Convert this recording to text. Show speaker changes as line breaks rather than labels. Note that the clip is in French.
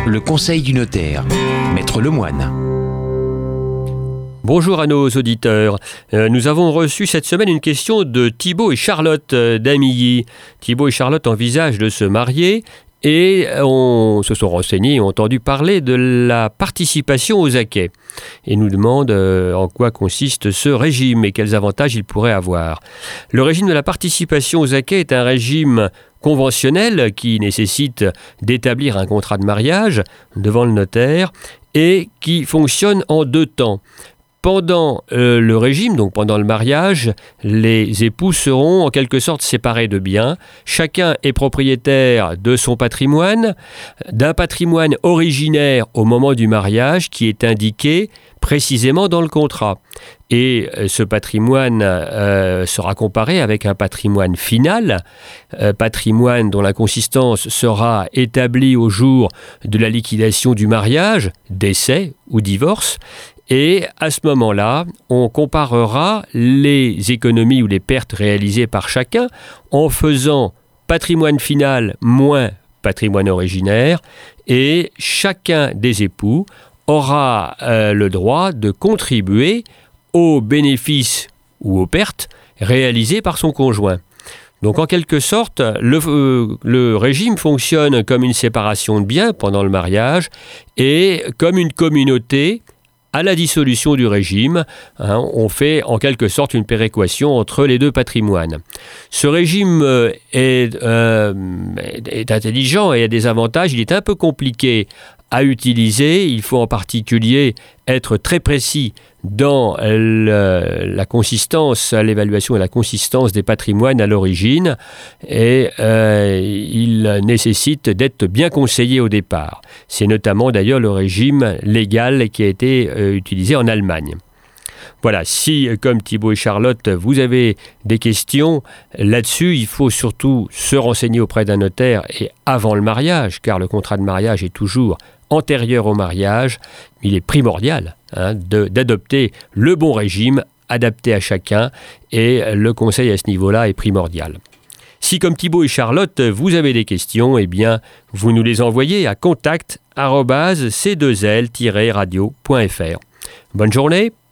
Le conseil du notaire, Maître Lemoine.
Bonjour à nos auditeurs. Nous avons reçu cette semaine une question de Thibaut et Charlotte d'Amilly. Thibaut et Charlotte envisagent de se marier et se sont renseignés et ont entendu parler de la participation aux acquêts. Et nous demandent en quoi consiste ce régime et quels avantages il pourrait avoir. Le régime de la participation aux acquêts est un régime conventionnel qui nécessite d'établir un contrat de mariage devant le notaire et qui fonctionne en 2 temps. Pendant le régime, donc pendant le mariage, les époux seront en quelque sorte séparés de biens. Chacun est propriétaire de son patrimoine, d'un patrimoine originaire au moment du mariage qui est indiqué précisément dans le contrat. Et ce patrimoine sera comparé avec un patrimoine final, patrimoine dont la consistance sera établie au jour de la liquidation du mariage, décès ou divorce. Et à ce moment-là, on comparera les économies ou les pertes réalisées par chacun en faisant patrimoine final moins patrimoine originaire, et chacun des époux aura le droit de contribuer aux bénéfices ou aux pertes réalisées par son conjoint. Donc en quelque sorte, le régime fonctionne comme une séparation de biens pendant le mariage et comme une communauté. À la dissolution du régime, on fait en quelque sorte une péréquation entre les 2 patrimoines. Ce régime est intelligent et a des avantages. Il est un peu compliqué à utiliser. Il faut en particulier être très précis dans la consistance, l'évaluation et la consistance des patrimoines à l'origine, et il nécessite d'être bien conseillé au départ. C'est notamment d'ailleurs le régime légal qui a été utilisé en Allemagne. Voilà, si comme Thibaut et Charlotte, vous avez des questions là-dessus, il faut surtout se renseigner auprès d'un notaire et avant le mariage, car le contrat de mariage est toujours antérieur au mariage. Il est primordial d'adopter le bon régime adapté à chacun, et le conseil à ce niveau-là est primordial. Si comme Thibaut et Charlotte, vous avez des questions, eh bien, vous nous les envoyez à contact@c2l-radio.fr. Bonne journée